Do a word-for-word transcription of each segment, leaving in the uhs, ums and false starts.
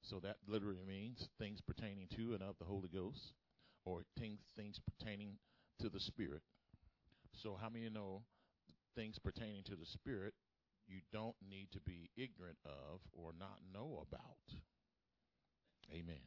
So that literally means things pertaining to and of the Holy Ghost, or things things pertaining to the Spirit. So how many know things pertaining to the Spirit you don't need to be ignorant of or not know about? Amen.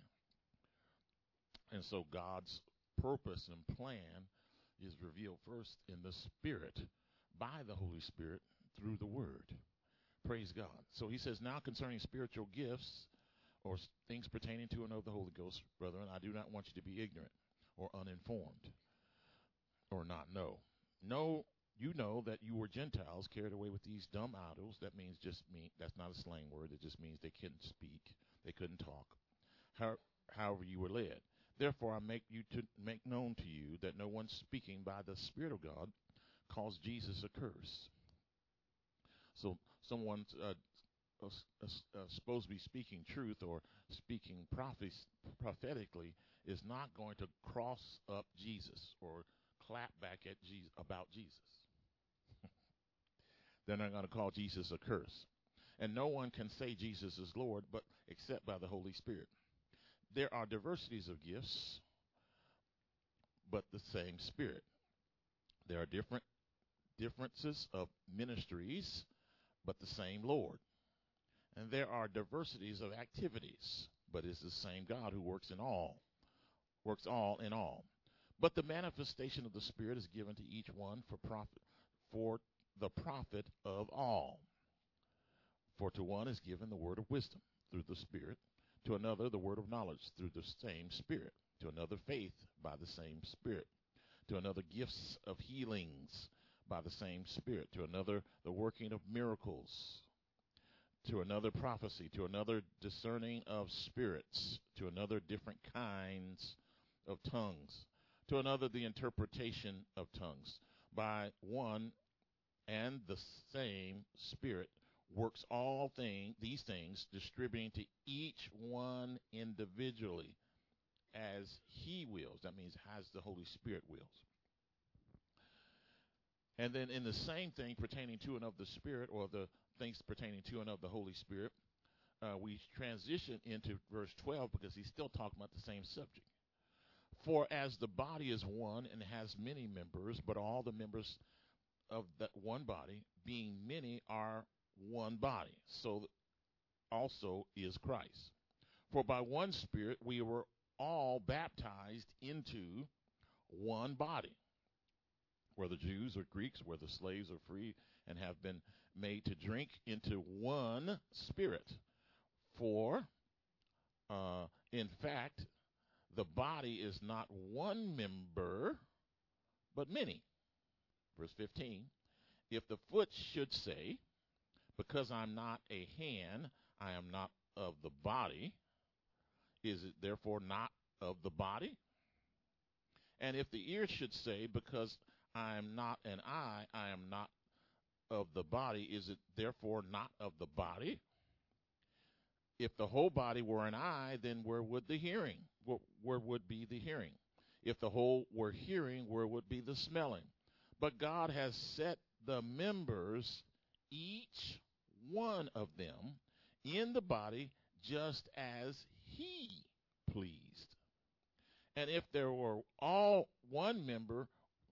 And so God's purpose and plan is revealed first in the Spirit, by the Holy Spirit, through the Word. Praise God. So he says, now concerning spiritual gifts or things pertaining to and of the Holy Ghost, brethren, I do not want you to be ignorant or uninformed or not know. Know, you know that you were Gentiles carried away with these dumb idols. That means just mean, that's not a slang word. It just means they couldn't speak. They couldn't talk. How, however you were led. Therefore, I make you to make known to you that no one speaking by the Spirit of God calls Jesus a curse. So someone uh, uh, uh, uh, supposed to be speaking truth or speaking prophes- prophetically is not going to cross up Jesus or clap back at Jesus about Jesus. They're not going to call Jesus a curse. And no one can say Jesus is Lord but except by the Holy Spirit. There are diversities of gifts, but the same Spirit. There are different differences of ministries, but the same Lord. And there are diversities of activities, but it's the same God who works in all, works all in all. But the manifestation of the Spirit is given to each one for profit, for the profit of all. For to one is given the word of wisdom through the Spirit, to another the word of knowledge through the same Spirit, to another faith by the same Spirit, to another gifts of healings by the same Spirit, to another the working of miracles, to another prophecy, to another discerning of spirits, to another different kinds of tongues, to another the interpretation of tongues. By one and the same Spirit works all thing, these things, distributing to each one individually as he wills. That means as the Holy Spirit wills. And then in the same thing pertaining to and of the Spirit, or the things pertaining to and of the Holy Spirit, uh, we transition into verse twelve because he's still talking about the same subject. For as the body is one and has many members, but all the members of that one body, being many, are one body, so also is Christ. For by one Spirit we were all baptized into one body, whether Jews or Greeks, whether slaves or free, and have been made to drink into one Spirit. For, uh, in fact, the body is not one member, but many. Verse fifteen, if the foot should say, because I'm not a hand, I am not of the body, is it therefore not of the body? And if the ear should say, because I am not an eye, I am not of the body, is it therefore not of the body? If the whole body were an eye, then where would the hearing? Where would be the hearing? If the whole were hearing, where would be the smelling? But God has set the members, each one of them, in the body just as he pleased. And if there were all one member,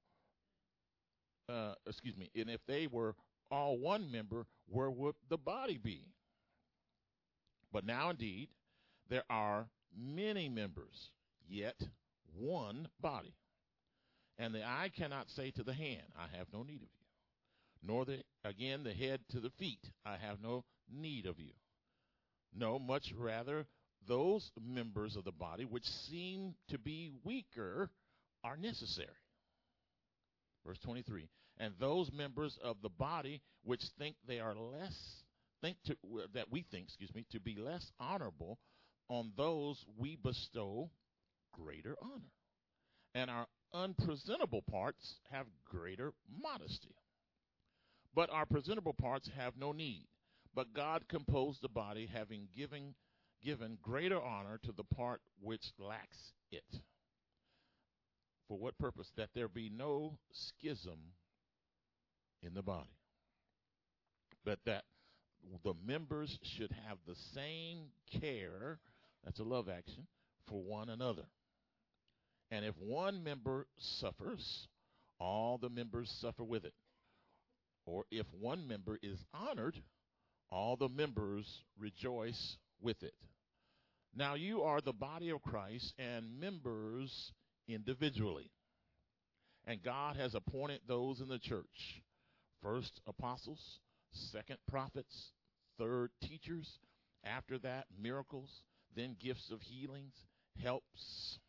uh, excuse me, and if they were all one member, where would the body be? But now indeed there are many members, yet one body. And the eye cannot say to the hand, I have no need of you. Nor the, again the head to the feet, I have no need of you. No, much rather those members of the body which seem to be weaker are necessary. Verse twenty-three, and those members of the body which think they are less, think to, that we think, excuse me, to be less honorable, on those we bestow greater honor. And our unpresentable parts have greater modesty. But our presentable parts have no need. But God composed the body, having given, given greater honor to the part which lacks it. For what purpose? That there be no schism in the body, but that the members should have the same care That's a love action for one another. And if one member suffers, all the members suffer with it. Or if one member is honored, all the members rejoice with it. Now you are the body of Christ and members individually. And God has appointed those in the church. First, apostles. Second, prophets. Third, teachers. After that, miracles. Then gifts of healings, helps,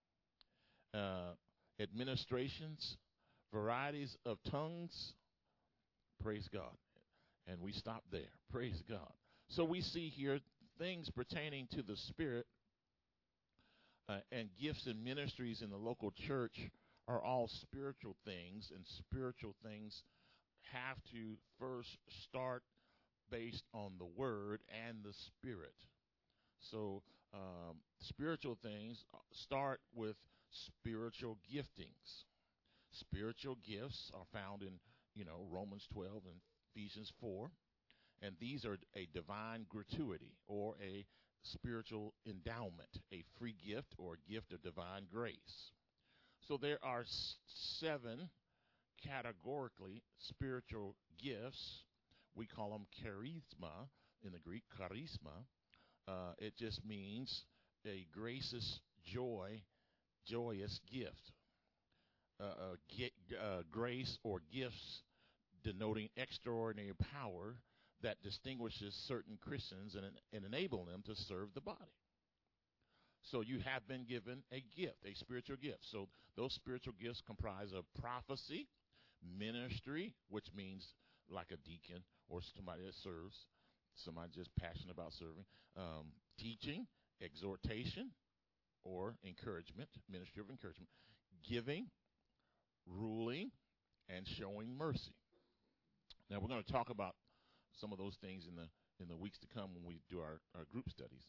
uh, administrations, varieties of tongues. Praise God. And we stop there. Praise God. So we see here things pertaining to the Spirit uh, and gifts and ministries in the local church are all spiritual things, and spiritual things have to first start based on the Word and the Spirit. So um, spiritual things start with spiritual giftings. Spiritual gifts are found in, you know, Romans twelve and Ephesians four. And these are a divine gratuity or a spiritual endowment, a free gift or a gift of divine grace. So there are s- seven categorically spiritual gifts. We call them charisma in the Greek, charisma. Uh, it just means a gracious joy, joyous gift. Uh, uh, get, uh, grace or gifts denoting extraordinary power that distinguishes certain Christians and, and enable them to serve the body. So you have been given a gift, a spiritual gift. So those spiritual gifts comprise of prophecy, ministry, which means like a deacon or somebody that serves, somebody just passionate about serving, um, teaching, exhortation, or encouragement, ministry of encouragement, giving, ruling, and showing mercy. Now we're going to talk about some of those things in the in the weeks to come when we do our, our group studies.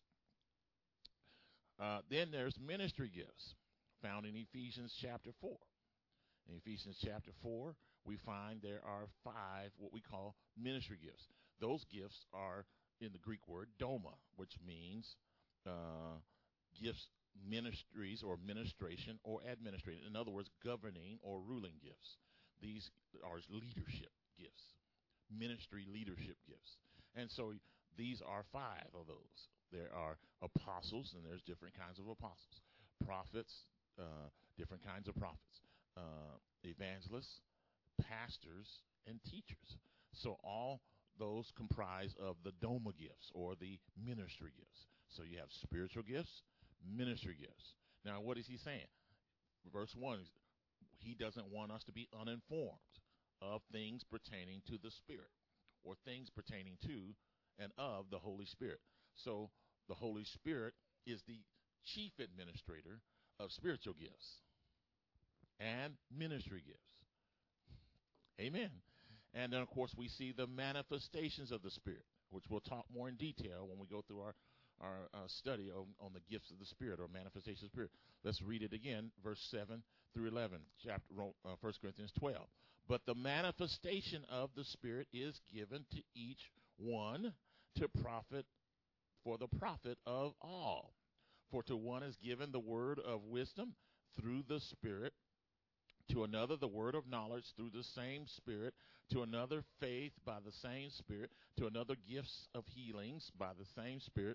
Uh, then there's ministry gifts found in Ephesians chapter four. In Ephesians chapter four, we find there are five what we call ministry gifts. Those gifts are in the Greek word doma, which means uh, gifts, ministries, or ministration, or administrating. In other words, governing or ruling gifts. These are leadership gifts, ministry leadership gifts. And so these are five of those. There are apostles, and there's different kinds of apostles. Prophets, uh, different kinds of prophets. Uh, evangelists, pastors, and teachers. So all those comprise of the doma gifts or the ministry gifts. So you have spiritual gifts, ministry gifts. Now, what is he saying? Verse one, he doesn't want us to be uninformed of things pertaining to the Spirit or things pertaining to and of the Holy Spirit. So the Holy Spirit is the chief administrator of spiritual gifts and ministry gifts. Amen. And then, of course, we see the manifestations of the Spirit, which we'll talk more in detail when we go through our, our uh, study on, on the gifts of the Spirit or manifestation of the Spirit. Let's read it again, verse seven through eleven, chapter uh, First Corinthians twelve. But the manifestation of the Spirit is given to each one to profit for the profit of all. For to one is given the word of wisdom through the Spirit, to another the word of knowledge through the same Spirit, to another faith by the same Spirit, to another gifts of healings by the same Spirit,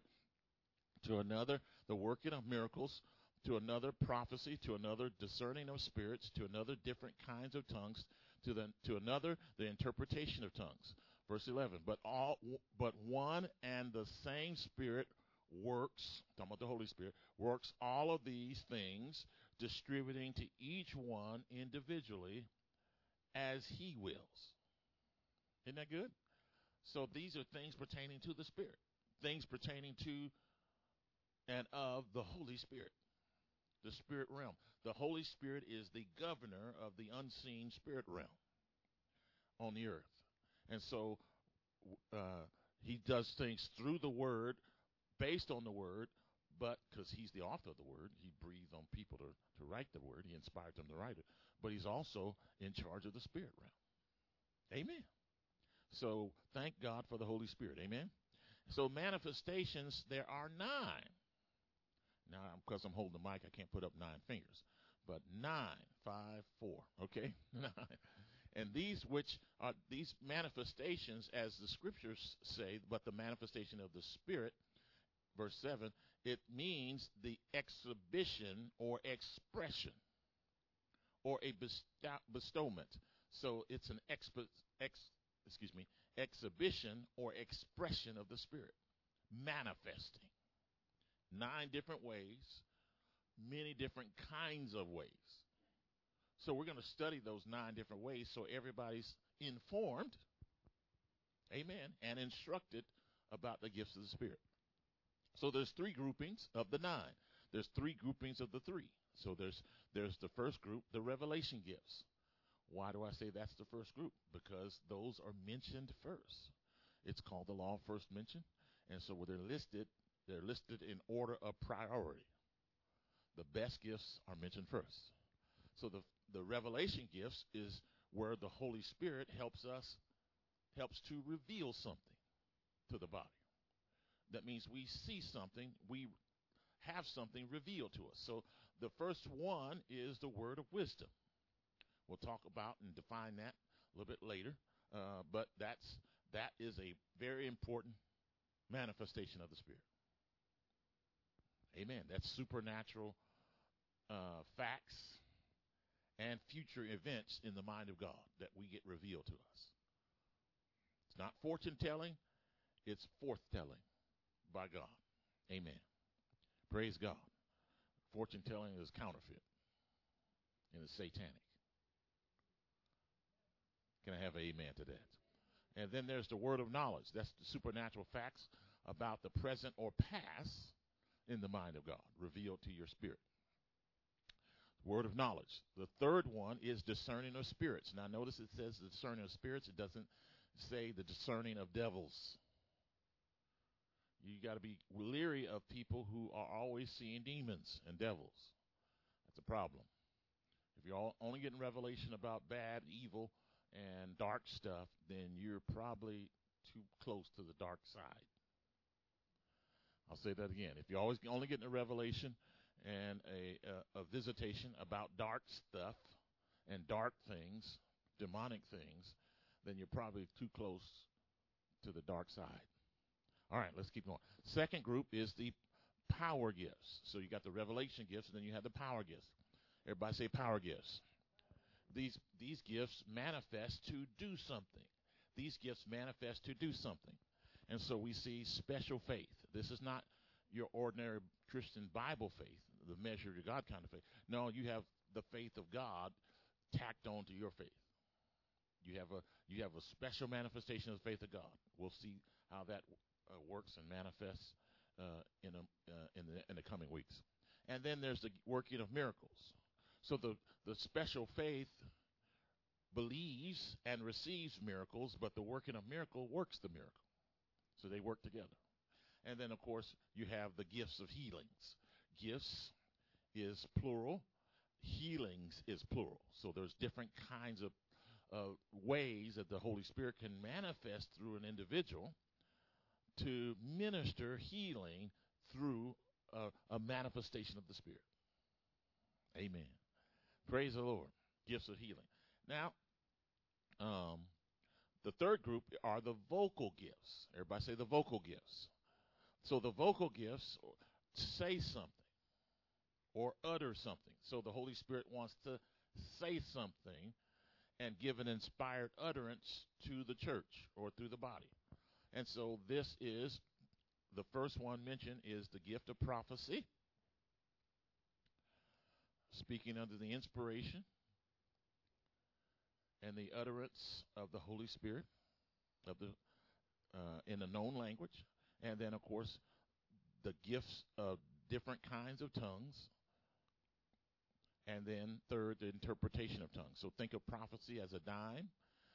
to another the working of miracles, to another prophecy, to another discerning of spirits, to another different kinds of tongues, to the to another the interpretation of tongues. Verse eleven. But all but one and the same Spirit works, talking about the Holy Spirit, works all of these things, distributing to each one individually as he wills. Isn't that good? So these are things pertaining to the Spirit, things pertaining to and of the Holy Spirit, the spirit realm. The Holy Spirit is the governor of the unseen spirit realm on the earth. And so uh, he does things through the Word, based on the Word, but because he's the author of the Word, he breathed on people to, to write the Word. He inspired them to write it. But he's also in charge of the spirit realm. Amen. So thank God for the Holy Spirit. Amen. So manifestations, there are nine. Now, because I'm holding the mic, I can't put up nine fingers. But nine, five, four. Okay? Nine. And these which are these manifestations, as the scriptures say, but the manifestation of the Spirit, verse seven, it means the exhibition or expression or a bestow- bestowment. So it's an expo- ex, excuse me, exhibition or expression of the Spirit, manifesting. Nine different ways, many different kinds of ways. So we're going to study those nine different ways so everybody's informed, amen, and instructed about the gifts of the Spirit. So there's three groupings of the nine. There's three groupings of the three. So there's there's the first group, the revelation gifts. Why do I say that's the first group? Because those are mentioned first. It's called the law of first mention. And so when they're listed, they're listed in order of priority. The best gifts are mentioned first. So the the revelation gifts is where the Holy Spirit helps us, helps to reveal something to the body. That means we see something, we have something revealed to us. So the first one is the word of wisdom. We'll talk about and define that a little bit later. Uh, but that's that is a very important manifestation of the Spirit. Amen. That's supernatural uh, facts and future events in the mind of God that we get revealed to us. It's not fortune telling, it's forth-telling by God. Amen. Praise God. Fortune telling is counterfeit and it's satanic. Can I have an amen to that? And then there's the word of knowledge. That's the supernatural facts about the present or past in the mind of God, revealed to your spirit. Word of knowledge. The third one is discerning of spirits. Now notice it says discerning of spirits. It doesn't say the discerning of devils. You got to be leery of people who are always seeing demons and devils. That's a problem. If you're all, only getting revelation about bad, evil, and dark stuff, then you're probably too close to the dark side. I'll say that again. If you're always only getting a revelation and a, a, a visitation about dark stuff and dark things, demonic things, then you're probably too close to the dark side. All right, let's keep going. Second group is the power gifts. So you got the revelation gifts, and then you have the power gifts. Everybody say power gifts. These these gifts manifest to do something. These gifts manifest to do something. And so we see special faith. This is not your ordinary Christian Bible faith, the measure of God kind of faith. No, you have the faith of God tacked onto your faith. You have a you have a special manifestation of the faith of God. We'll see how that uh, works and manifests uh, in a, uh, in the in the coming weeks. And then there's the working of miracles. So the the special faith believes and receives miracles, but the working of miracle works the miracle. So they work together. And then, of course, you have the gifts of healings. Gifts is plural. Healings is plural. So there's different kinds of uh, ways that the Holy Spirit can manifest through an individual to minister healing through a, a manifestation of the Spirit. Amen. Praise the Lord. Gifts of healing. Now, um, the third group are the vocal gifts. Everybody say the vocal gifts. So the vocal gifts say something or utter something. So the Holy Spirit wants to say something and give an inspired utterance to the church or through the body. And so this is, the first one mentioned is the gift of prophecy, speaking under the inspiration and the utterance of the Holy Spirit of the uh, in a known language. And then, of course, the gifts of different kinds of tongues. And then, third, the interpretation of tongues. So think of prophecy as a dime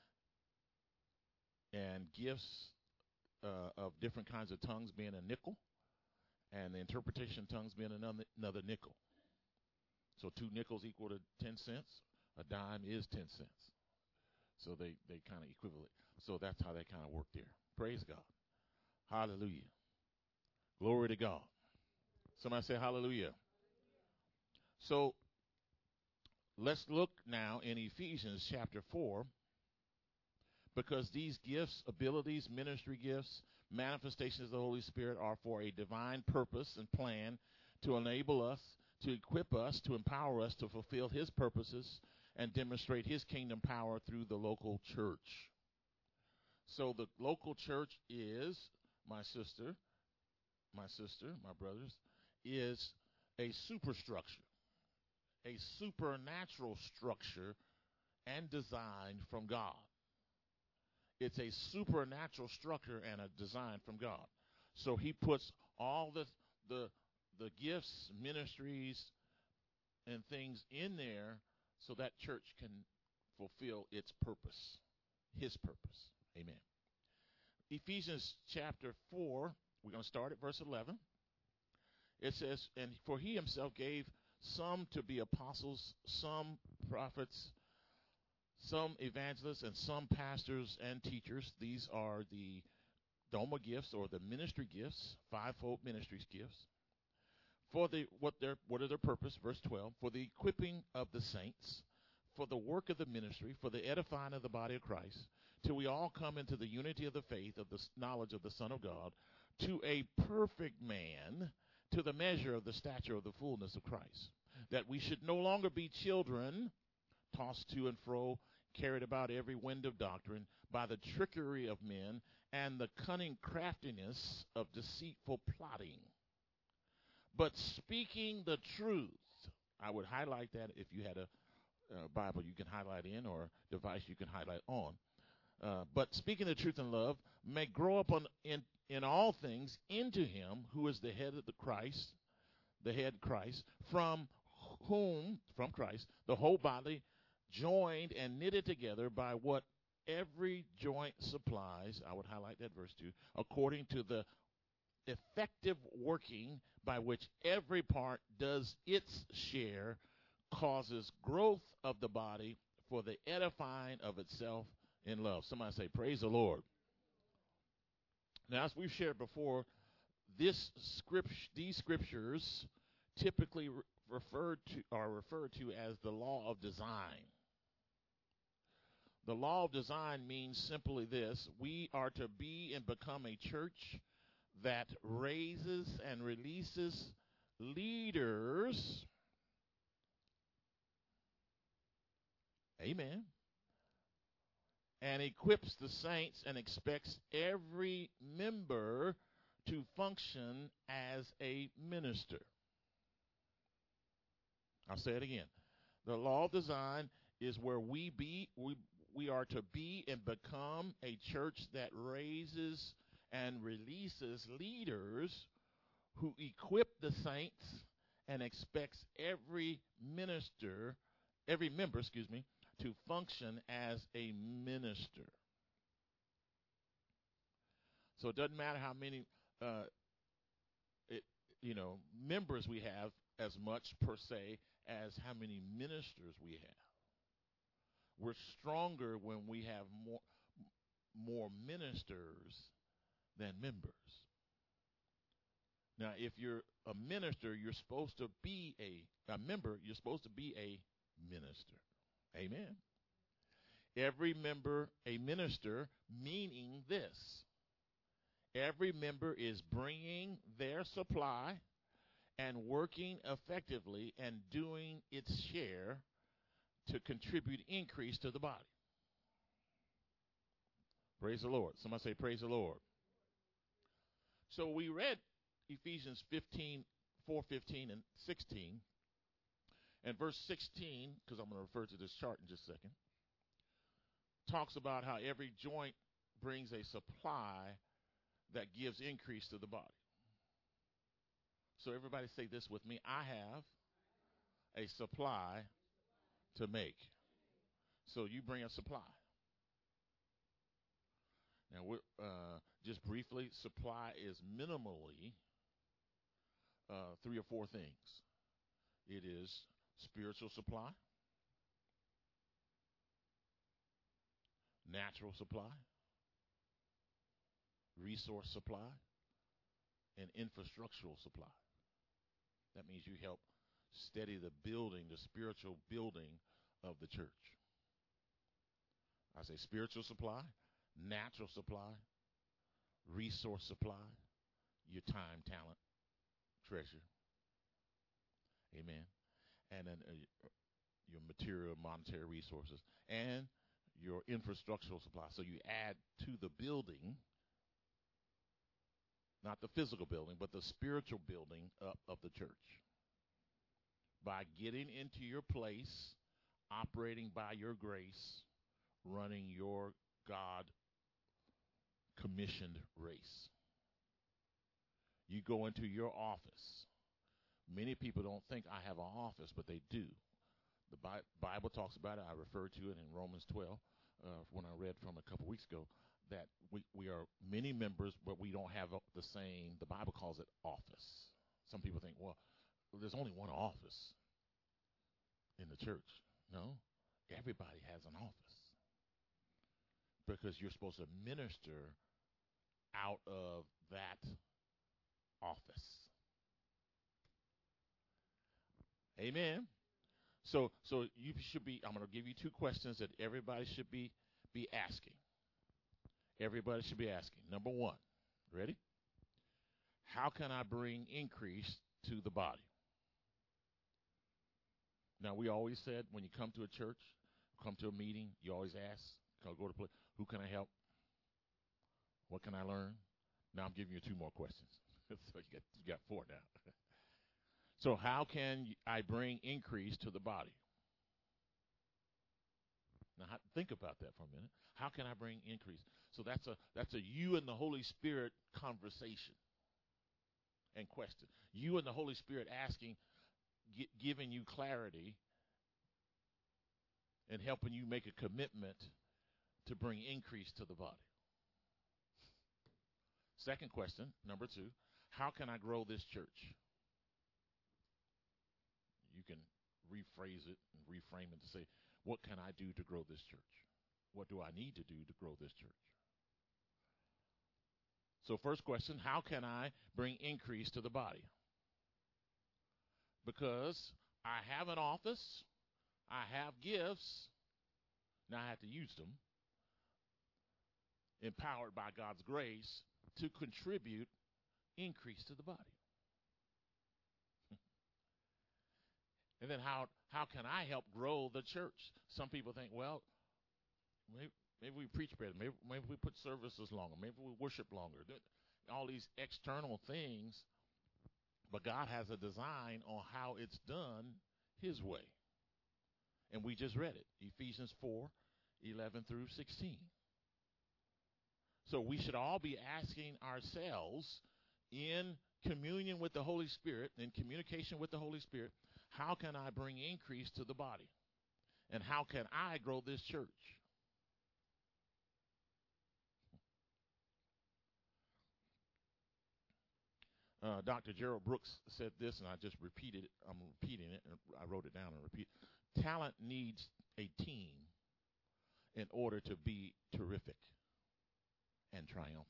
and gifts uh, of different kinds of tongues being a nickel, and the interpretation of tongues being another, another nickel. So two nickels equal to ten cents. A dime is ten cents. So they, they kind of equivalent. So that's how they kind of work there. Praise God. Hallelujah. Glory to God. Somebody say hallelujah. So let's look now in Ephesians chapter four, because these gifts, abilities, ministry gifts, manifestations of the Holy Spirit are for a divine purpose and plan to enable us, to equip us, to empower us to fulfill his purposes and demonstrate his kingdom power through the local church. So the local church is, my sister, my sister, my brothers, is a superstructure, a supernatural structure and design from God. It's a supernatural structure and a design from God. So he puts all the the the gifts, ministries, and things in there so that church can fulfill its purpose, his purpose. Amen. Ephesians chapter four, we're going to start at verse eleven. It says, and for he himself gave some to be apostles, some prophets, some evangelists, and some pastors and teachers. These are the Doma gifts, or the ministry gifts, fivefold ministries gifts. For the what their what are their purpose? Verse twelve. For the equipping of the saints, for the work of the ministry, for the edifying of the body of Christ, till we all come into the unity of the faith, of the knowledge of the Son of God, to a perfect man, to the measure of the stature of the fullness of Christ, that we should no longer be children, tossed to and fro, carried about every wind of doctrine, by the trickery of men and the cunning craftiness of deceitful plotting. But speaking the truth, I would highlight that. If you had a uh, Bible you can highlight in, or a device you can highlight on. Uh, but speaking the truth in love, may grow up on, in, in all things into him who is the head of the Christ, the head Christ, from whom, from Christ, the whole body, joined and knitted together by what every joint supplies, I would highlight that verse two, according to the effective working by which every part does its share, causes growth of the body for the edifying of itself in love. Somebody say, praise the Lord. Now, as we've shared before, this script, these scriptures typically re- referred to are referred to as the law of design. The law of design means simply this: we are to be and become a church that raises and releases leaders. Amen. And equips the saints and expects every member to function as a minister. I'll say it again. The law of design is where we be we we are to be and become a church that raises and releases leaders who equip the saints and expects every minister, every member, excuse me, to function as a minister. So it doesn't matter how many, uh, it, you know, members we have as much per se as how many ministers we have. We're stronger when we have more more ministers than members. Now, if you're a minister, you're supposed to be a, a member, you're supposed to be a minister. Amen. Every member a minister, meaning this: every member is bringing their supply and working effectively and doing its share to contribute increase to the body. Praise the Lord. Somebody say, praise the Lord. So we read Ephesians fifteen, four, fifteen, and sixteen. And verse sixteen, because I'm going to refer to this chart in just a second, talks about how every joint brings a supply that gives increase to the body. So everybody say this with me: I have a supply to make. So you bring a supply. Now, we're, uh, just briefly, supply is minimally uh, three or four things. It is spiritual supply, natural supply, resource supply, and infrastructural supply. That means you help steady the building, the spiritual building of the church. I say spiritual supply, natural supply, resource supply, your time, talent, treasure. Amen. And then uh, your material, monetary resources, and your infrastructural supply. So you add to the building, not the physical building, but the spiritual building up of the church. By getting into your place, operating by your grace, running your God commissioned race. You go into your office. Many people don't think I have an office, but they do. The Bi- Bible talks about it. I referred to it in Romans twelve uh, when I read from a couple weeks ago, that we, we are many members, but we don't have the same, the Bible calls it office. Some people think, well, there's only one office in the church. No, everybody has an office because you're supposed to minister out of that office. Amen. So so you should be, I'm going to give you two questions that everybody should be be asking. Everybody should be asking. Number one, ready? How can I bring increase to the body? Now, we always said when you come to a church, come to a meeting, you always ask, go to play, who can I help? What can I learn? Now I'm giving you two more questions. So you got, you got four now. So how can I bring increase to the body? Now think about that for a minute. How can I bring increase? So that's a that's a you and the Holy Spirit conversation and question. You and the Holy Spirit asking, g- giving you clarity and helping you make a commitment to bring increase to the body. Second question, number two, how can I grow this church? You can rephrase it and reframe it to say, what can I do to grow this church? What do I need to do to grow this church? So first question, how can I bring increase to the body? Because I have an office, I have gifts, now I have to use them, empowered by God's grace to contribute increase to the body. And then how how can I help grow the church? Some people think, well, maybe, maybe we preach better, maybe, maybe we put services longer, maybe we worship longer, all these external things, but God has a design on how it's done his way. And we just read it, Ephesians four, eleven through sixteen. So we should all be asking ourselves in communion with the Holy Spirit, in communication with the Holy Spirit, how can I bring increase to the body? And how can I grow this church? Uh, Doctor Gerald Brooks said this, and I just repeated it. I'm repeating it, and I wrote it down and repeat. Talent needs a team in order to be terrific and triumphant.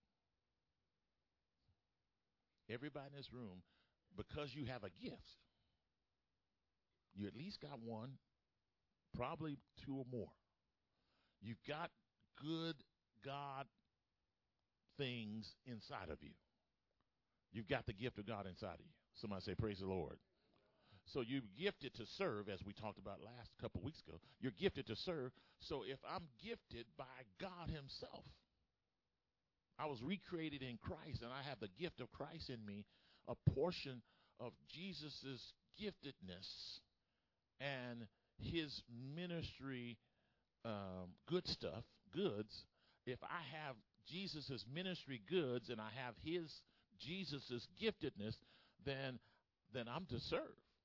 Everybody in this room, because you have a gift, you at least got one, probably two or more. You've got good God things inside of you. You've got the gift of God inside of you. Somebody say, praise the Lord. So you're gifted to serve, as we talked about last couple of weeks ago. You're gifted to serve. So if I'm gifted by God himself, I was recreated in Christ, and I have the gift of Christ in me, a portion of Jesus's giftedness and his ministry, um, good stuff, goods. If I have Jesus's ministry goods and I have his Jesus's giftedness, then then I'm to serve.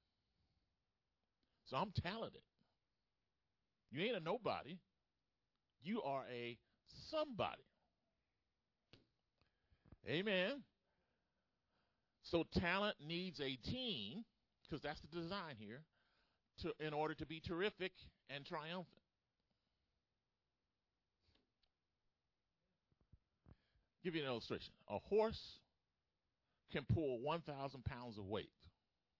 So I'm talented. You ain't a nobody. You are a somebody. Amen. So talent needs a team, because that's the design here, to in order to be terrific and triumphant. Give you an illustration. A horse can pull one thousand pounds of weight.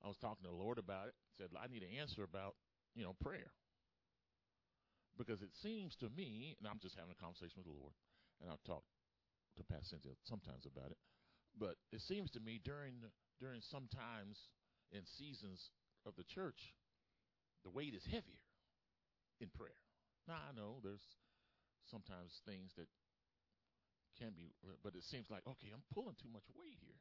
I was talking to the Lord about it. Said, I need an answer about, you know, prayer. Because it seems to me, and I'm just having a conversation with the Lord, and I've talked to Pastor Cynthia sometimes about it, but it seems to me during during some times in seasons of the church, the weight is heavier in prayer. Now, I know there's sometimes things that can be, but it seems like, okay, I'm pulling too much weight here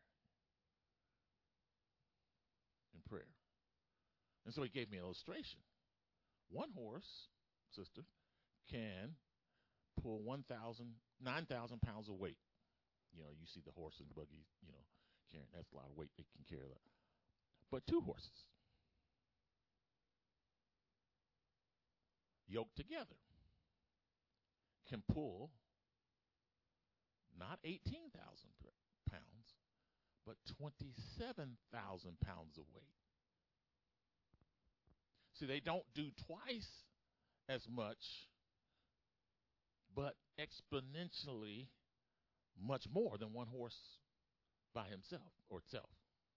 in prayer. And so he gave me an illustration. One horse, sister, can pull one thousand, nine thousand pounds of weight. You know, you see the horse and buggy, you know, carrying, that's a lot of weight they can carry that. But two horses yoked together can pull not eighteen thousand pounds, but twenty-seven thousand pounds of weight. See, they don't do twice as much, but exponentially much more than one horse by himself or itself.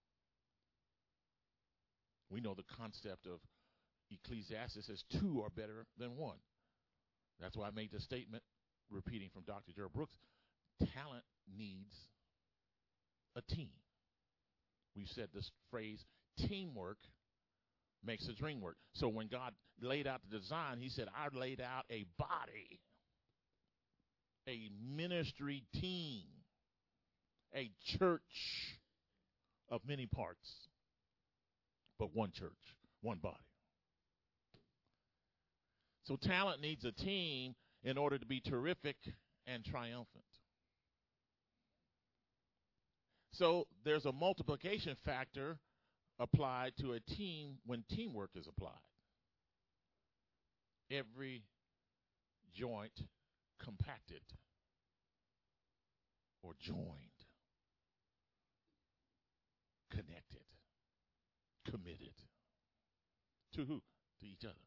We know the concept of Ecclesiastes says two are better than one. That's why I made the statement, repeating from Doctor Gerald Brooks, talent needs a team. We've said this phrase, teamwork makes the dream work. So when God laid out the design, he said, I laid out a body, a ministry team, a church of many parts, but one church, one body. So talent needs a team in order to be terrific and triumphant. So there's a multiplication factor applied to a team when teamwork is applied. Every joint compacted or joined, connected, committed. To who? To each other.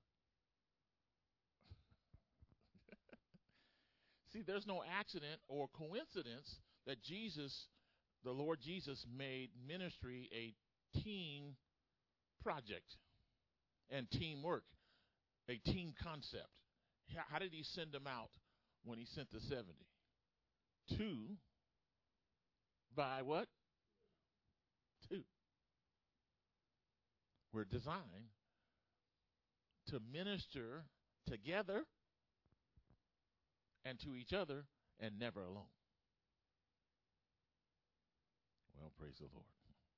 See, there's no accident or coincidence that Jesus, the Lord Jesus, made ministry a team project and teamwork, a team concept. How did he send them out when he sent the seventy? Two by what? Two. We're designed to minister together and to each other and never alone. Well, praise the Lord.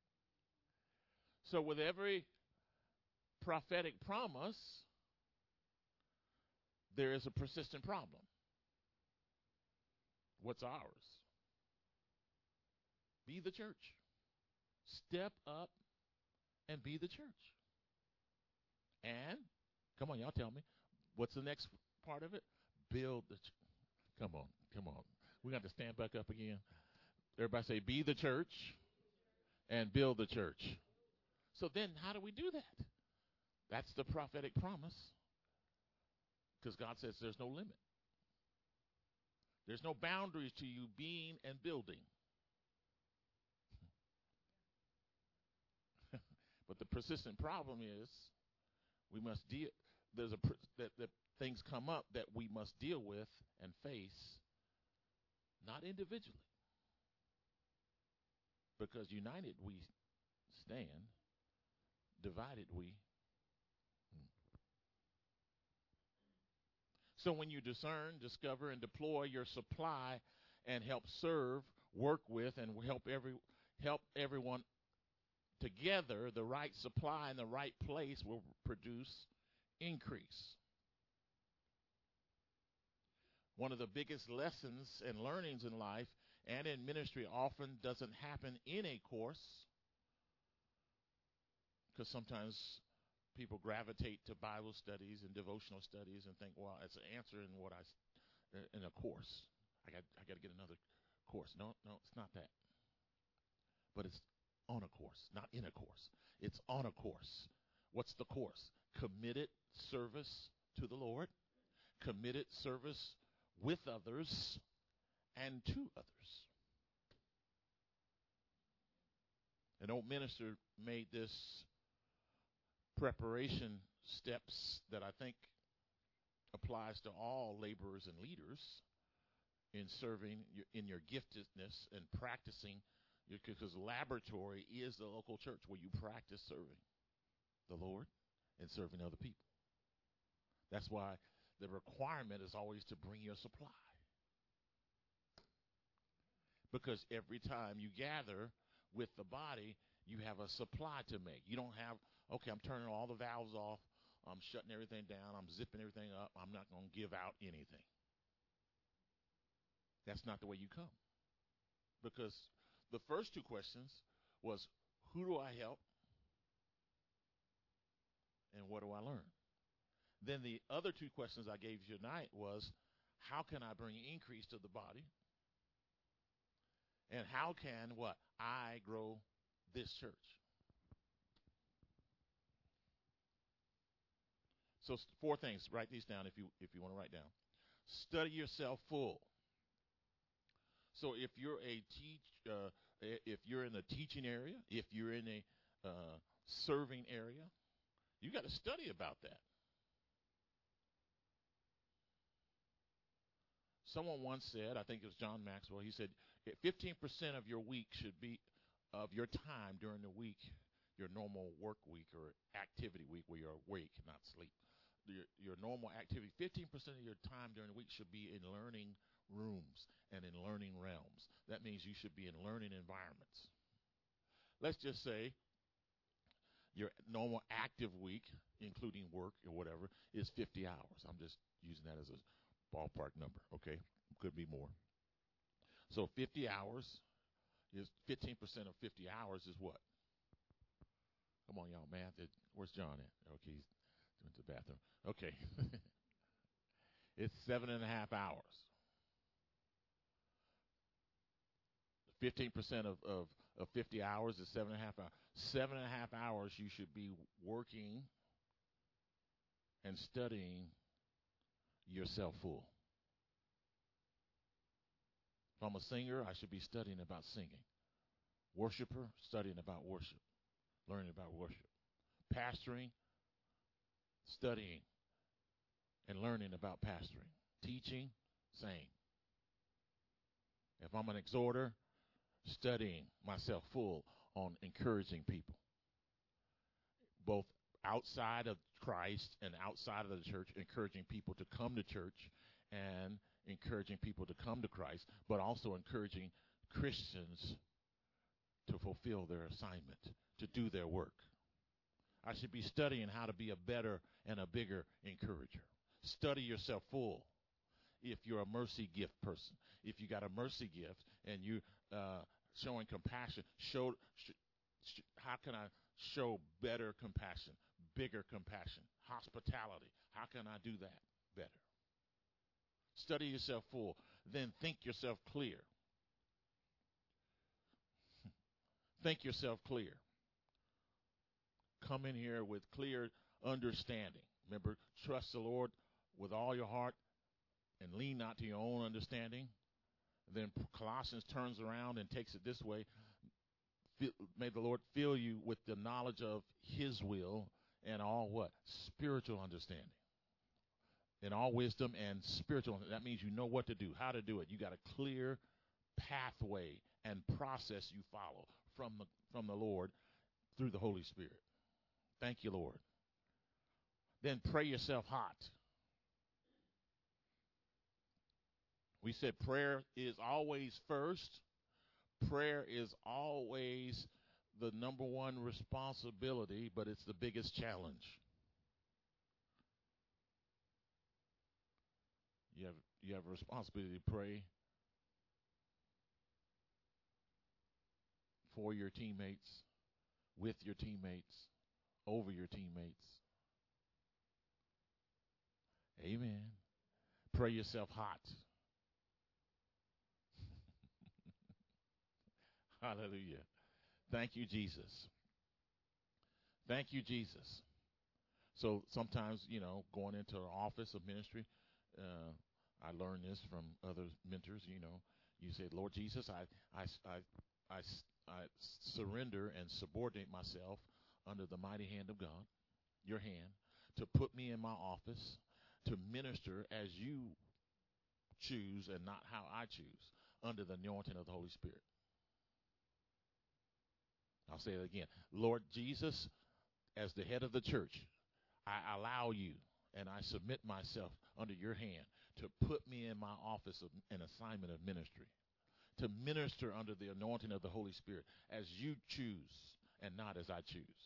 So with every prophetic promise, there is a persistent problem. What's ours? Be the church. Step up and be the church. And, come on, y'all tell me, what's the next part of it? Build the church. Come on, come on. We got to stand back up again. Everybody say, be the church and build the church. So then how do we do that? That's the prophetic promise. Because God says there's no limit. There's no boundaries to you being and building. But the persistent problem is we must deal. There's a that, that things come up that we must deal with and face, not individually. Because united we stand, divided we. So when you discern, discover, and deploy your supply and help serve, work with, and help every help everyone together, the right supply in the right place will produce increase. One of the biggest lessons and learnings in life and in ministry often doesn't happen in a course, because sometimes people gravitate to Bible studies and devotional studies and think, well, it's an answer in what I in a course. I got I got to get another course. No, no, it's not that. But it's on a course, not in a course. It's on a course. What's the course? Committed service to the Lord, committed service with others and to others. An old minister made this preparation steps that I think applies to all laborers and leaders in serving your, in your giftedness and practicing, because laboratory is the local church where you practice serving the Lord and serving other people. That's why the requirement is always to bring your supply. Because every time you gather with the body, you have a supply to make. You don't have, okay, I'm turning all the valves off, I'm shutting everything down, I'm zipping everything up, I'm not going to give out anything. That's not the way you come. Because the first two questions was, who do I help? And what do I learn? Then the other two questions I gave you tonight was, how can I bring increase to the body? And how can what? I grow this church. So four things. Write these down if you if you want to write down. Study yourself full. So if you're a teach, uh, if you're in the teaching area, if you're in a uh, serving area, you got to study about that. Someone once said, I think it was John Maxwell, he said, fifteen percent of your week should be, of your time during the week, your normal work week or activity week where you're awake, not sleep, your, your normal activity, fifteen percent of your time during the week should be in learning rooms and in learning realms. That means you should be in learning environments. Let's just say your normal active week, including work or whatever, is fifty hours. I'm just using that as a ballpark number, okay? Could be more. So fifty hours is fifteen percent of fifty hours is what? Come on, y'all, math. It, where's John at? Okay, he's went to the bathroom. Okay. It's seven and a half hours. fifteen percent of, of, of fifty hours is seven and a half hours. Seven and a half hours you should be working and studying yourself full. If I'm a singer, I should be studying about singing. Worshiper, studying about worship, learning about worship. Pastoring, studying and learning about pastoring. Teaching, same. If I'm an exhorter, studying myself full on encouraging people, both outside of Christ and outside of the church, encouraging people to come to church and encouraging people to come to Christ, but also encouraging Christians to fulfill their assignment, to do their work. I should be studying how to be a better and a bigger encourager. Study yourself full. If you're a mercy gift person, if you got a mercy gift and you uh, showing compassion, show sh- sh- how can I show better compassion, bigger compassion, hospitality? How can I do that better? Study yourself full. Then think yourself clear. Think yourself clear. Come in here with clear understanding. Remember, trust the Lord with all your heart and lean not to your own understanding. Then Colossians turns around and takes it this way. May the Lord fill you with the knowledge of his will and all what? Spiritual understanding. And all wisdom and spiritual. That means you know what to do, how to do it. You got a clear pathway and process you follow from the, from the Lord through the Holy Spirit. Thank you, Lord. Then pray yourself hot. We said prayer is always first. Prayer is always the number one responsibility, but it's the biggest challenge. You have you have a responsibility to pray for your teammates, with your teammates, over your teammates. Amen. Pray yourself hot. Hallelujah. Thank you, Jesus. Thank you, Jesus. So sometimes, you know, going into an office of ministry, uh, I learned this from other mentors, you know, you say, Lord Jesus, I, I, I, I, I surrender and subordinate myself under the mighty hand of God. your hand, to put me in my office, to minister as you choose and not how I choose, under the anointing of the Holy Spirit. I'll say it again. Lord Jesus, as the head of the church, I allow you and I submit myself under your hand to put me in my office of an assignment of ministry, to minister under the anointing of the Holy Spirit as you choose and not as I choose.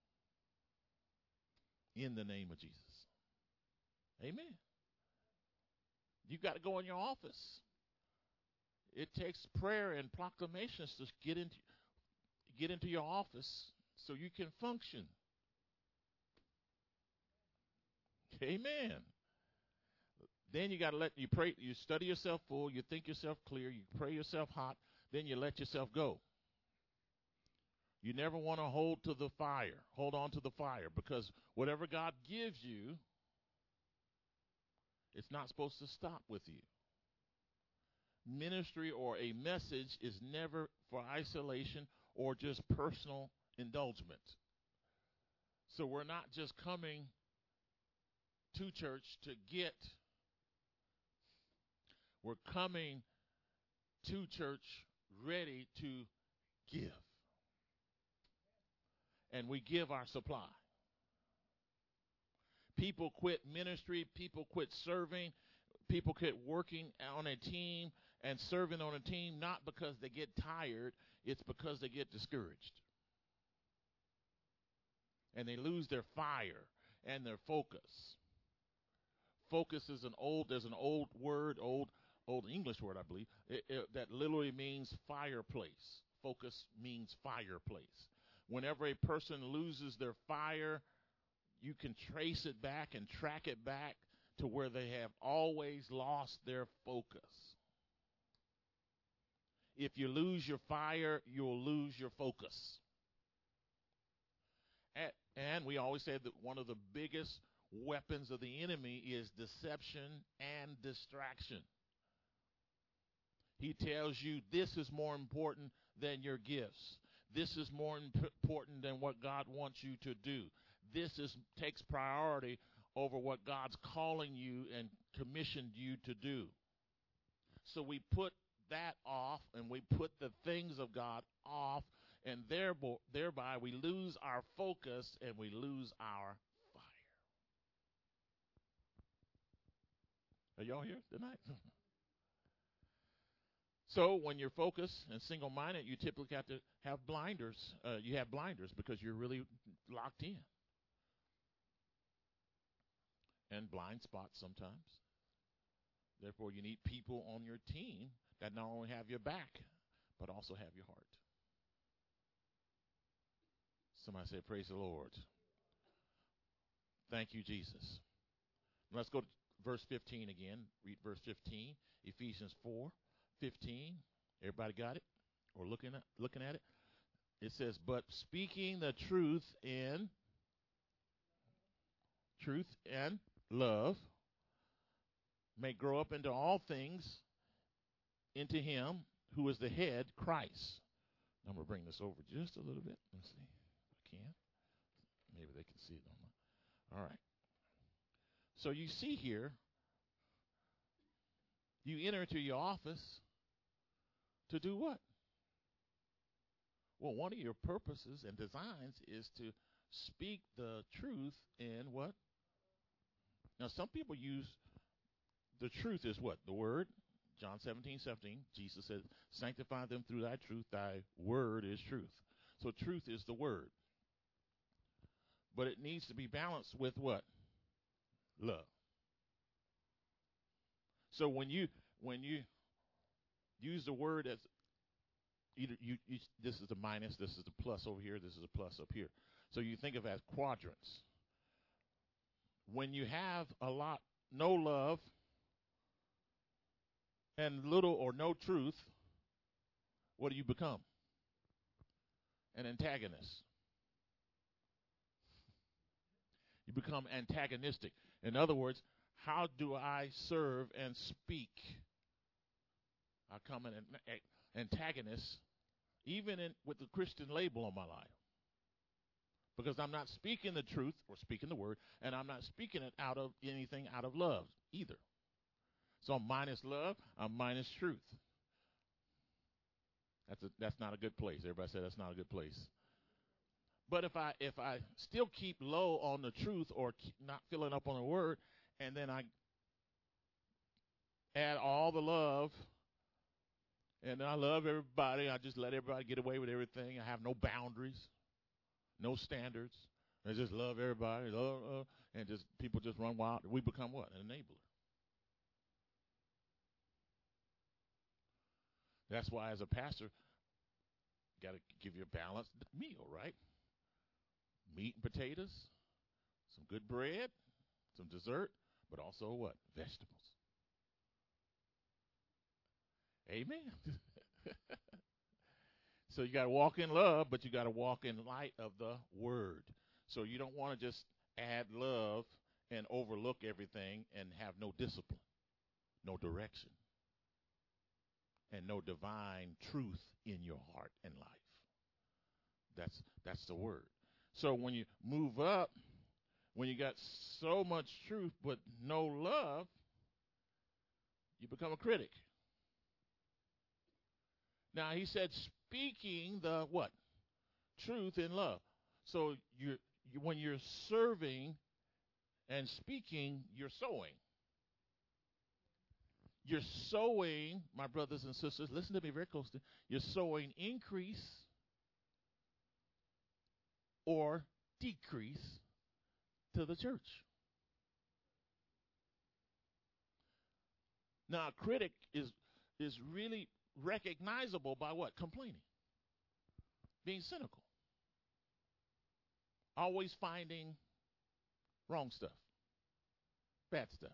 In the name of Jesus. Amen. You got to go in your office. It takes prayer and proclamations to get into get into your office so you can function. Amen. Then you got to let you pray. You study yourself full. You think yourself clear. You pray yourself hot. Then you let yourself go. You never want to hold to the fire. Hold on to the fire, because whatever God gives you, it's not supposed to stop with you. Ministry or a message is never for isolation or just personal indulgement. So we're not just coming to church to get. We're coming to church ready to give. And we give our supply. People quit ministry. People quit serving. People quit working on a team and serving on a team, not because they get tired. It's because they get discouraged. And they lose their fire and their focus. Focus is an old, there's an old word, old old English word, I believe, it, it, that literally means fireplace. Focus means fireplace. Whenever a person loses their fire, you can trace it back and track it back to where they have always lost their focus. If you lose your fire, you'll lose your focus. And, and we always say that one of the biggest weapons of the enemy is deception and distraction. He tells you this is more important than your gifts. This is more imp- important than what God wants you to do. This is takes priority over what God's calling you and commissioned you to do. So we put that off, and we put the things of God off, and thereby, thereby we lose our focus and we lose our fire. Are y'all here tonight? So when you're focused and single-minded, you typically have to have blinders. Uh, you have blinders because you're really locked in. And blind spots sometimes. Therefore, you need people on your team that not only have your back, but also have your heart. Somebody say, praise the Lord. Thank you, Jesus. Let's go to verse fifteen again. Read verse fifteen, Ephesians four fifteen. Everybody got it? Or looking at, looking at it? It says, but speaking the truth in truth and love may grow up into all things into him who is the head, Christ. I'm going to bring this over just a little bit. Let's see if I can. Maybe they can see it on my. All right. So you see here, you enter into your office to do what? Well, one of your purposes and designs is to speak the truth in what? Now, some people use the truth is what? The word. John seventeen, seventeen, Jesus said, sanctify them through thy truth. Thy word is truth. So truth is the word. But it needs to be balanced with what? Love. So when you when you use the word as either you, you this is the minus, this is the plus over here, this is a plus up here. So you think of it as quadrants. When you have a lot, no love, and little or no truth, what do you become? An antagonist. You become antagonistic. In other words, how do I serve and speak? I come an antagonist, even in, with the Christian label on my life. Because I'm not speaking the truth or speaking the word, and I'm not speaking it out of anything out of love either. So I'm minus love, I'm minus truth. That's a, that's not a good place. Everybody say that's not a good place. But if I if I still keep low on the truth or keep not filling up on the word, and then I add all the love, and I love everybody, I just let everybody get away with everything. I have no boundaries, no standards. I just love everybody, love, uh, and just people just run wild. We become what? An enabler. That's why, as a pastor, got to give you a balanced meal, right? Meat and potatoes, some good bread, some dessert, but also what? Vegetables. Amen. So you got to walk in love, but you got to walk in light of the word. So you don't want to just add love and overlook everything and have no discipline, no direction, and no divine truth in your heart and life. That's that's the word. So when you move up, when you got so much truth but no love, you become a critic. Now he said speaking the what? Truth in love. So you're, you when you're serving and speaking, you're sowing. You're sowing, my brothers and sisters, listen to me very closely. You're sowing increase or decrease to the church. Now, a critic is is really recognizable by what? Complaining. Being cynical. Always finding wrong stuff. Bad stuff.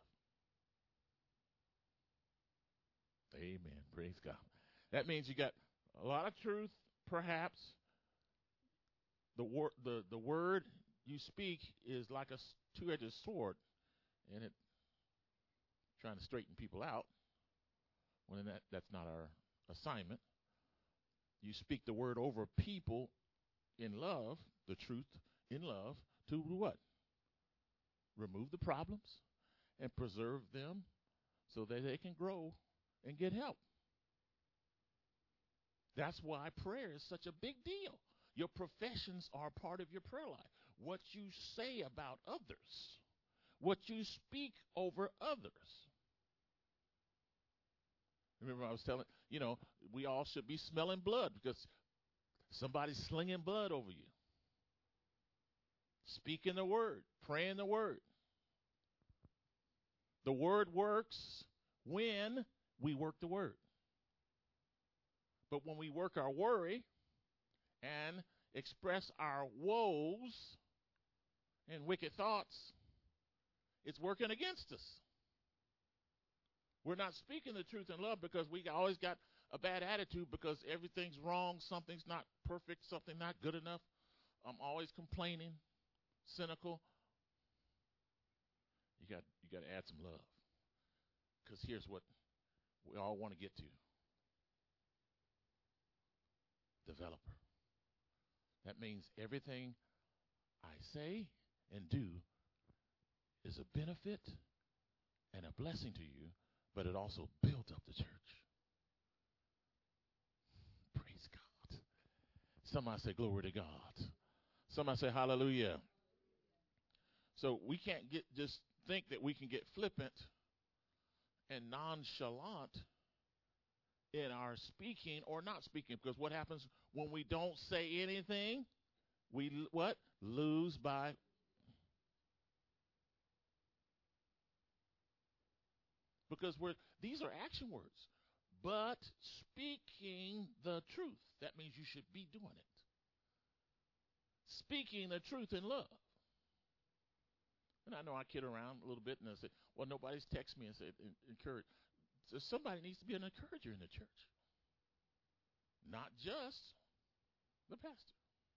Amen. Praise God. That means you got a lot of truth, perhaps. The word, the, the word you speak is like a two-edged sword, and it trying to straighten people out. When that that's not our assignment. You speak the word over people in love, the truth in love, to what? Remove the problems and preserve them so that they can grow and get help. That's why prayer is such a big deal. Your professions are part of your prayer life. What you say about others, what you speak over others. Remember I was telling, you know, we all should be smelling blood because somebody's slinging blood over you. Speaking the word, praying the word. The word works when we work the word. But when we work our worry and express our woes and wicked thoughts, it's working against us. We're not speaking the truth in love because we always got a bad attitude because everything's wrong, something's not perfect, something not good enough. I'm always complaining, cynical. You got you got to add some love. Because here's what we all want to get to. Developer. That means everything I say and do is a benefit and a blessing to you, but it also builds up the church. Praise God. Somebody say glory to God. Somebody say hallelujah. So we can't get just think that we can get flippant and nonchalant in our speaking or not speaking, because what happens when we don't say anything? We what? Lose by because we're these are action words. But speaking the truth, that means you should be doing it. Speaking the truth in love. And I know I kid around a little bit and I say, well, nobody's text me and said encourage. So somebody needs to be an encourager in the church. Not just the pastor.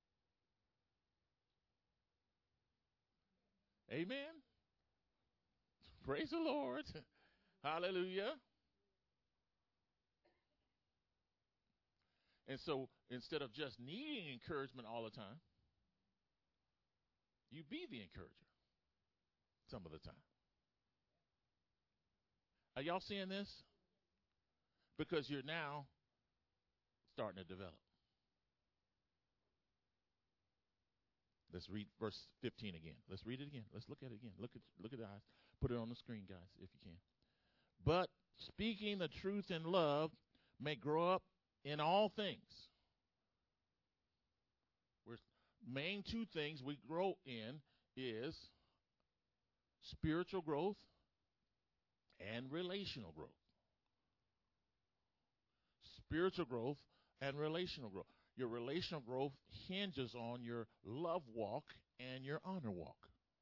Amen. Praise the Lord. Hallelujah. And so instead of just needing encouragement all the time, You be the encourager some of the time. Are y'all seeing this? Because you're now starting to develop. Let's read verse fifteen again. Let's read it again. Let's look at it again. Look at look at the eyes. Put it on the screen, guys, if you can. But speaking the truth in love may grow up in all things. We're main two things we grow in is spiritual growth and relational growth. Spiritual growth and relational growth. Your relational growth hinges on your love walk and your honor walk.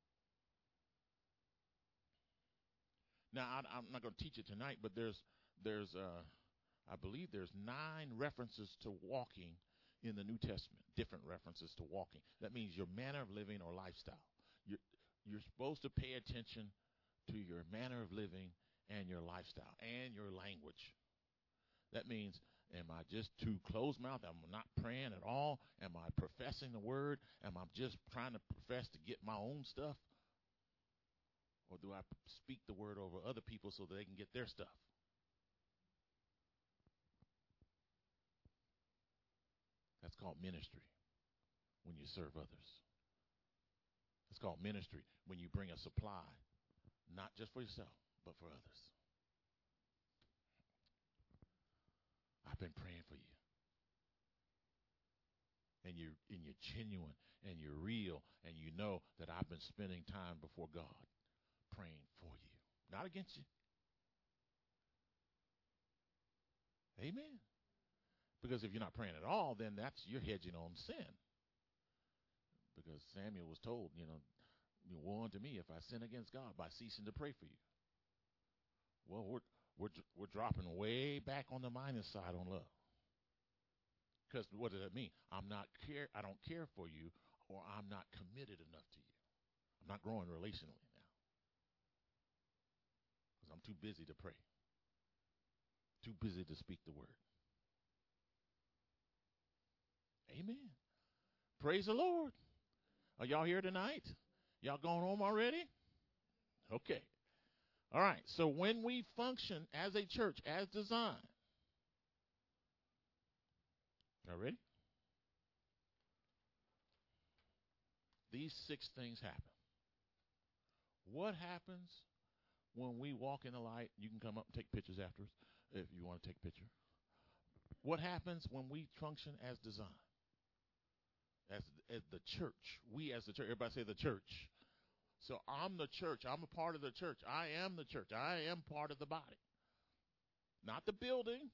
Now, I, I'm not going to teach it tonight, but there's, there's, uh, I believe there's nine references to walking in the New Testament. Different references to walking. That means your manner of living or lifestyle. You're, you're supposed to pay attention to your manner of living and your lifestyle and your language. That means, am I just too closed-mouthed? Am I not praying at all? Am I professing the word? Am I just trying to profess to get my own stuff? Or do I speak the word over other people so that they can get their stuff? That's called ministry when you serve others. It's called ministry when you bring a supply, not just for yourself, but for others. I've been praying for you. And you're, and you're genuine, and you're real, and you know that I've been spending time before God praying for you, not against you. Amen. Because if you're not praying at all, then that's you're hedging on sin. Because Samuel was told, you know, woe unto me if I sin against God by ceasing to pray for you. Well, we're we're we're dropping way back on the minus side on love. Because what does that mean? I'm not care. I don't care for you, or I'm not committed enough to you. I'm not growing relationally now because I'm too busy to pray. Too busy to speak the word. Amen. Praise the Lord. Are y'all here tonight? Y'all going home already? Okay. All right. So when we function as a church, as designed, y'all ready? These six things happen. What happens when we walk in the light? You can come up and take pictures afterwards if you want to take a picture. What happens when we function as designed? As, as the church. We as the church. Everybody say the church. So I'm the church. I'm a part of the church. I am the church. I am part of the body. Not the building.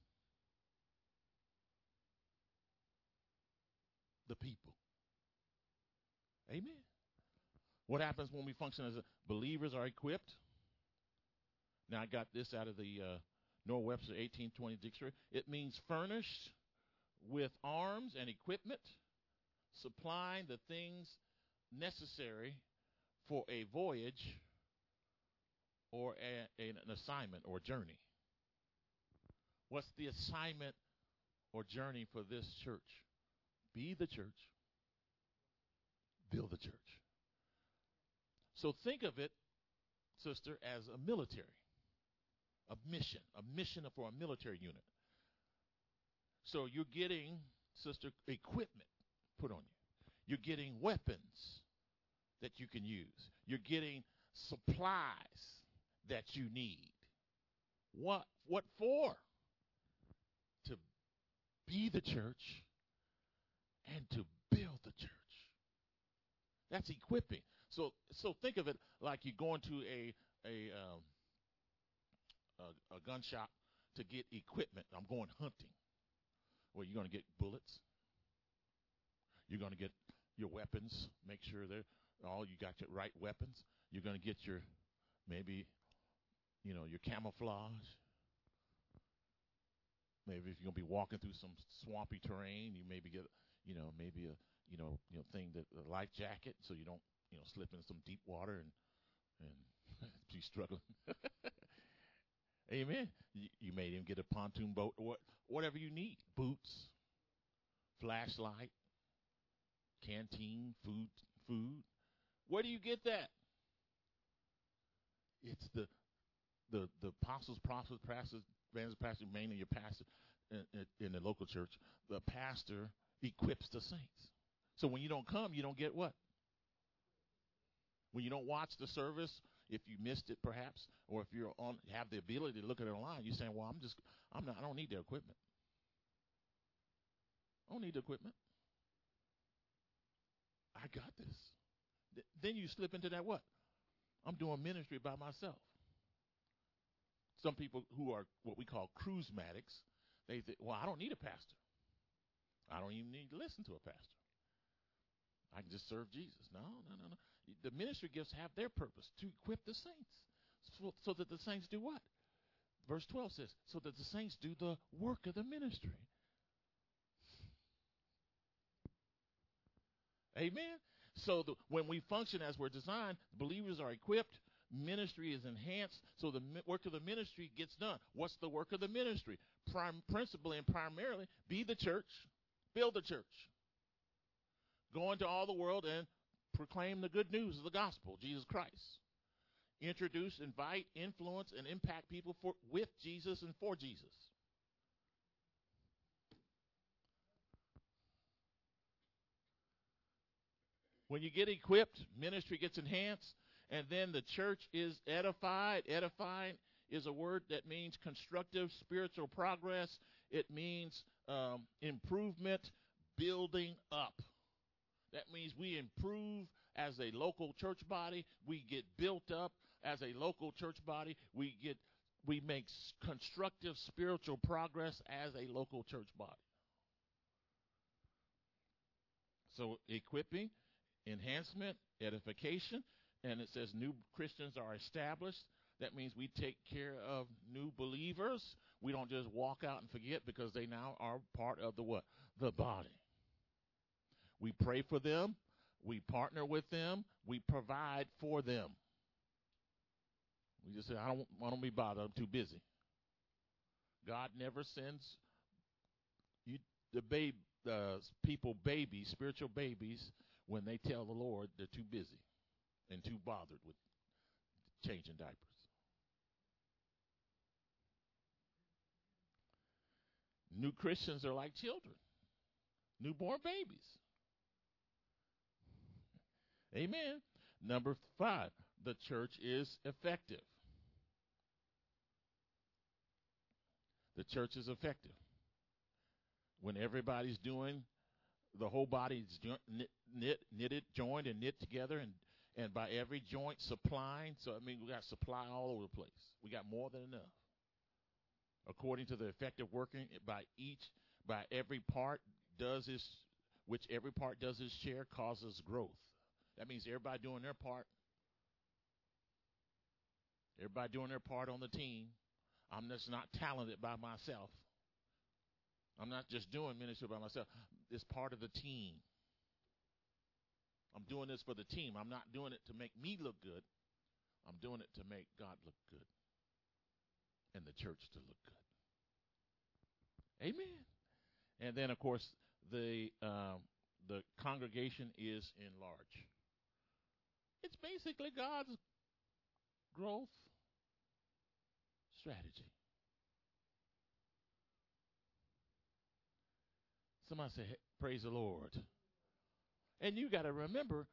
The people. Amen. What happens when we function as a, believers are equipped? Now I got this out of the uh, Noah Webster eighteen twenty dictionary. It means furnished with arms and equipment, supplying the things necessary for a voyage or a, a, an assignment or journey. What's the assignment or journey for this church? Be the church. Build the church. So think of it, sister, as a military, a mission, a mission for a military unit. So you're getting, sister, equipment put on you. You're getting weapons that you can use. You're getting supplies that you need. What? What for? To be the church and to build the church. That's equipping. So, so think of it like you're going to a a, um, a a gun shop to get equipment. I'm going hunting. Well, you're going to get bullets. You're going to get your weapons. Make sure they're all you got your right weapons. You're going to get your maybe, you know, your camouflage. Maybe if you're going to be walking through some swampy terrain, you maybe get, you know, maybe a you know, you know, thing that a life jacket, so you don't, you know, slip in some deep water and and be struggling. Amen. You, you may even get a pontoon boat or what, whatever you need. Boots, flashlight, canteen, food, food, Where do you get that? It's the the the apostles, prophets, pastors, evangelists, pastors, mainly your pastor in, in, in the local church. The pastor equips the saints. So when you don't come, you don't get what? When you don't watch the service, if you missed it perhaps, or if you're on have the ability to look at it online, you're saying, "Well, I'm just I'm not I don't need the equipment. I don't need the equipment. I got this." Th- then you slip into that what? I'm doing ministry by myself. Some people who are what we call cruismatics, they think, "Well, I don't need a pastor. I don't even need to listen to a pastor. I can just serve Jesus." No, no, no, no. The ministry gifts have their purpose to equip the saints, so, so that the saints do what? Verse twelve says, so that the saints do the work of the ministry. Amen. So the, when we function as we're designed, believers are equipped, ministry is enhanced, so the mi- work of the ministry gets done. What's the work of the ministry? Prim- principally and primarily, be the church, build the church. Go into all the world and proclaim the good news of the gospel, Jesus Christ. Introduce, invite, influence, and impact people for, with Jesus and for Jesus. When you get equipped, ministry gets enhanced, and then the church is edified. Edifying is a word that means constructive spiritual progress. It means um, improvement, building up. That means we improve as a local church body. We get built up as a local church body. We get we make constructive spiritual progress as a local church body. So equipping, enhancement, edification, and it says new Christians are established. That means we take care of new believers. We don't just walk out and forget because they now are part of the what? The body. We pray for them. We partner with them. We provide for them. We just say, I don't want to be bothered. I'm too busy. God never sends you the babe, uh, people babies, spiritual babies, when they tell the Lord they're too busy and too bothered with changing diapers. New Christians are like children, newborn babies. Amen. Number five, the church is effective. The church is effective. When everybody's doing, the whole body is knit, knit, knitted, joined, and knit together, and, and by every joint supplying. So, I mean, we got supply all over the place. We got more than enough. According to the effective working by each, by every part does its, which every part does its share, causes growth. That means everybody doing their part. Everybody doing their part on the team. I'm just not talented by myself. I'm not just doing ministry by myself. It's part of the team. I'm doing this for the team. I'm not doing it to make me look good. I'm doing it to make God look good and the church to look good. Amen. And then, of course, the um, the congregation is enlarged. It's basically God's growth strategy. Somebody say, hey, praise the Lord. And you got to remember,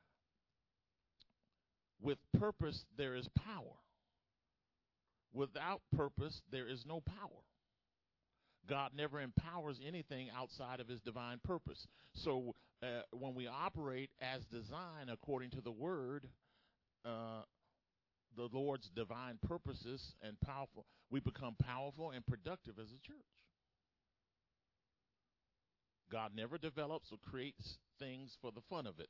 with purpose, there is power. Without purpose, there is no power. God never empowers anything outside of his divine purpose. So uh, when we operate as designed according to the word, uh, the Lord's divine purposes and powerful, we become powerful and productive as a church. God never develops or creates things for the fun of it.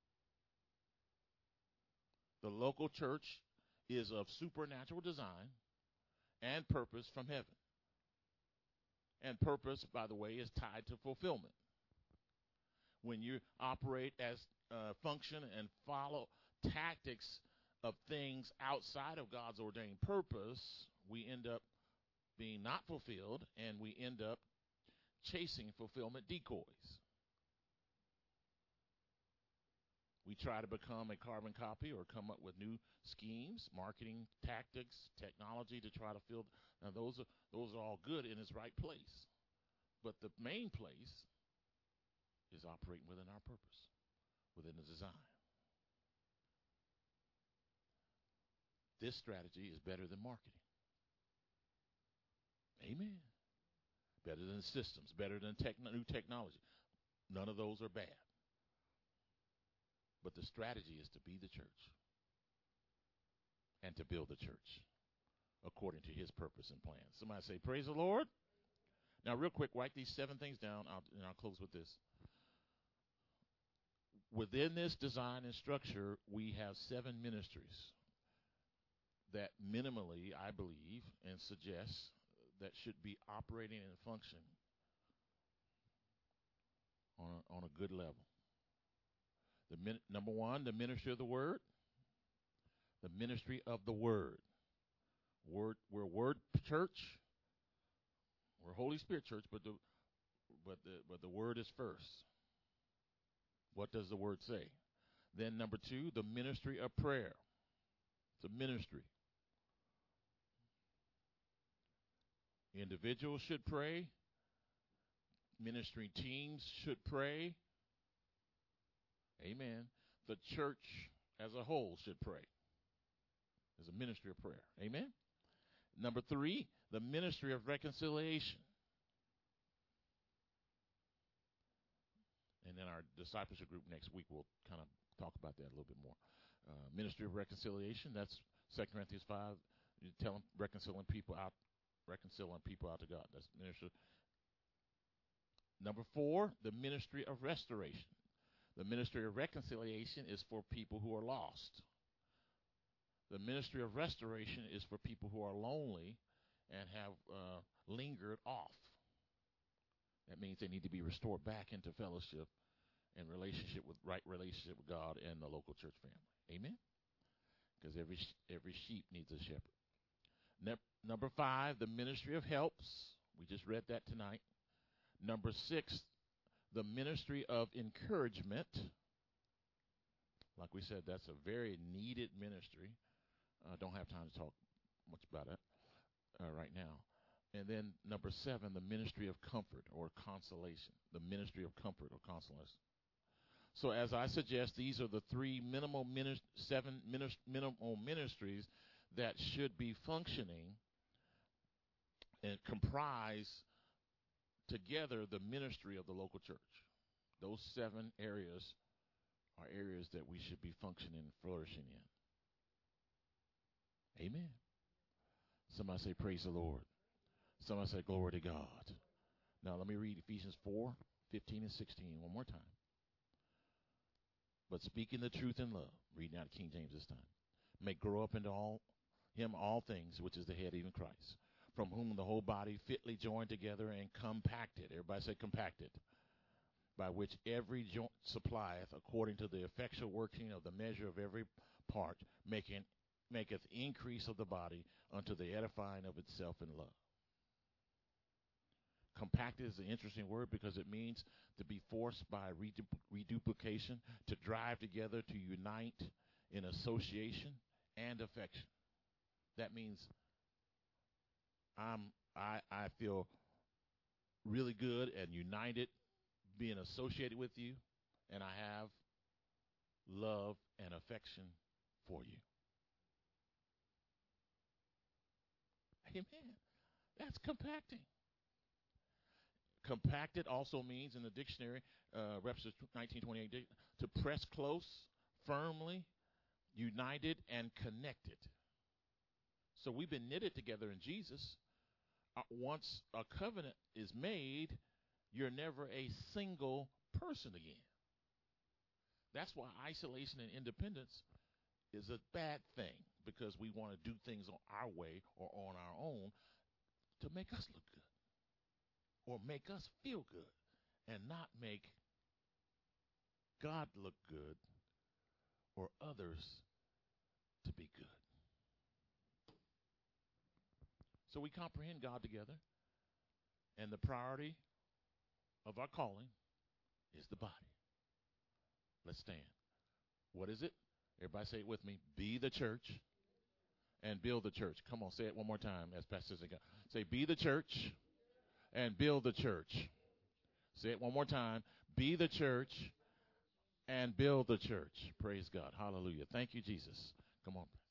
The local church is of supernatural design and purpose from heaven. And purpose, by the way, is tied to fulfillment. When you operate as uh, function and follow tactics of things outside of God's ordained purpose, we end up being not fulfilled, and we end up chasing fulfillment decoys. We try to become a carbon copy or come up with new schemes, marketing tactics, technology to try to fill. Now those are those are all good in its right place, but the main place is operating within our purpose, within the design. This strategy is better than marketing. Amen. Better than systems, better than techn- new technology. None of those are bad. But the strategy is to be the church and to build the church according to his purpose and plan. Somebody say, praise the Lord. Now, real quick, write these seven things down, I'll, and I'll close with this. Within this design and structure, we have seven ministries that minimally, I believe, and suggest that should be operating and functioning on a, on a good level. The min- number one, the ministry of the word. The ministry of the word. Word, we're a word church. We're a Holy Spirit church, but the but the but the word is first. What does the word say? Then number two, the ministry of prayer. It's a ministry. Individuals should pray. Ministry teams should pray. Amen. The church as a whole should pray. There's a ministry of prayer. Amen. Number three, the ministry of reconciliation. And then our discipleship group next week will kind of talk about that a little bit more. Uh, ministry of reconciliation, that's Second Corinthians five. You tell them reconciling people out, reconciling people out to God. That's ministry. Number four, the ministry of restoration. The ministry of reconciliation is for people who are lost. The ministry of restoration is for people who are lonely and have uh, lingered off. That means they need to be restored back into fellowship and relationship with right relationship with God and the local church family. Amen? Because every every sheep needs a shepherd. Ne- number five, the ministry of helps. We just read that tonight. Number six, the ministry of encouragement. Like we said, that's a very needed ministry. I uh, don't have time to talk much about it uh, right now. And then number seven, the ministry of comfort or consolation. The ministry of comfort or consolation. So as I suggest, these are the three minimal minis- seven minis- minimal ministries that should be functioning and comprise together the ministry of the local church. Those seven areas are areas that we should be functioning and flourishing in. Amen. Somebody say, praise the Lord. Somebody say, glory to God. Now let me read Ephesians four, fifteen and sixteen one more time. But speaking the truth in love, reading out of King James this time, may grow up into all him all things, which is the head, even Christ, from whom the whole body fitly joined together and compacted. Everybody say compacted. By which every joint supplieth according to the effectual working of the measure of every part, making maketh increase of the body unto the edifying of itself in love. Compacted is an interesting word because it means to be forced by redu- reduplication, to drive together, to unite in association and affection. That means I'm I I feel really good and united being associated with you, and I have love and affection for you. Amen. That's compacting. Compacted also means in the dictionary, uh, Webster's nineteen twenty-eight, to press close, firmly, united, and connected. So we've been knitted together in Jesus. Uh, once a covenant is made, you're never a single person again. That's why isolation and independence is a bad thing, because we want to do things on our way or on our own to make us look good or make us feel good and not make God look good or others to be good. So we comprehend God together, and the priority of our calling is the body. Let's stand. What is it? Everybody say it with me. Be the church and build the church. Come on, say it one more time as Pastor says. Say, be the church and build the church. Say it one more time. Be the church and build the church. Praise God. Hallelujah. Thank you, Jesus. Come on.